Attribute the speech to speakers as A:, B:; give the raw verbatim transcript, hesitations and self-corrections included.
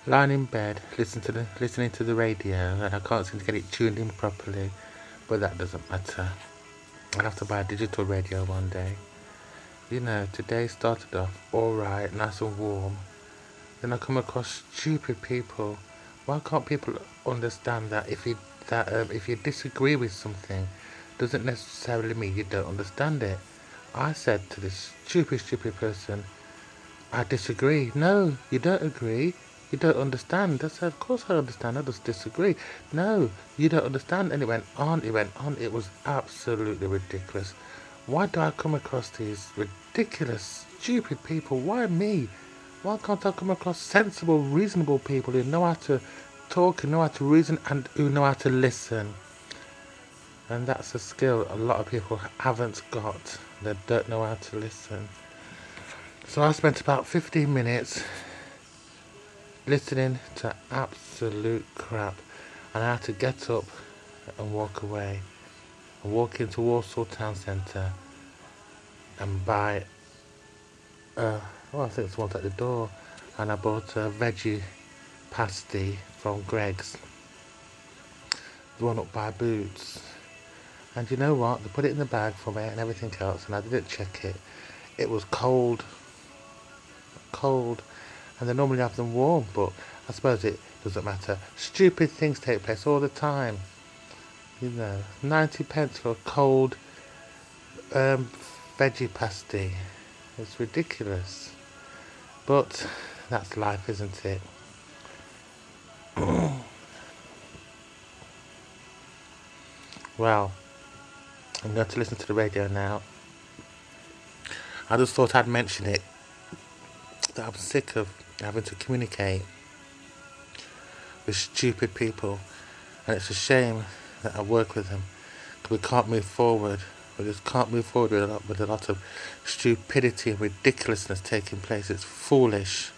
A: Lying in bed, listen to the, listening to the radio, and I can't seem to get it tuned in properly, but that doesn't matter. I'll have to buy a digital radio one day. You know, today started off alright, nice and warm. Then I come across stupid people. Why can't people understand that if you that um, if you disagree with something, doesn't necessarily mean you don't understand it? I said to this stupid, stupid person, I disagree. No, you don't agree. You don't understand. I said, of course I understand. I just disagree. No, you don't understand. And it went on, it went on. It was absolutely ridiculous. Why do I come across these ridiculous, stupid people? Why me? Why can't I come across sensible, reasonable people who know how to talk, who know how to reason, and who know how to listen? And that's a skill a lot of people haven't got. They don't know how to listen. So I spent about fifteen minutes listening to absolute crap, and I had to get up and walk away. I walk into Walsall Town Centre and buy uh, well, I think it's one at the door, and I bought a veggie pasty from Greggs, the one up by Boots. And you know what? They put it in the bag for me and everything else, and I didn't check it. It was cold, cold, and they normally have them warm, but I suppose it doesn't matter. Stupid things take place all the time. You know, ninety pence for a cold um, veggie pasty. It's ridiculous. But that's life, isn't it? Well, I'm going to listen to the radio now. I just thought I'd mention it, that I'm sick of having to communicate with stupid people, and it's a shame that I work with them, because we can't move forward. We just can't move forward with a lot, with a lot of stupidity and ridiculousness taking place. It's foolish.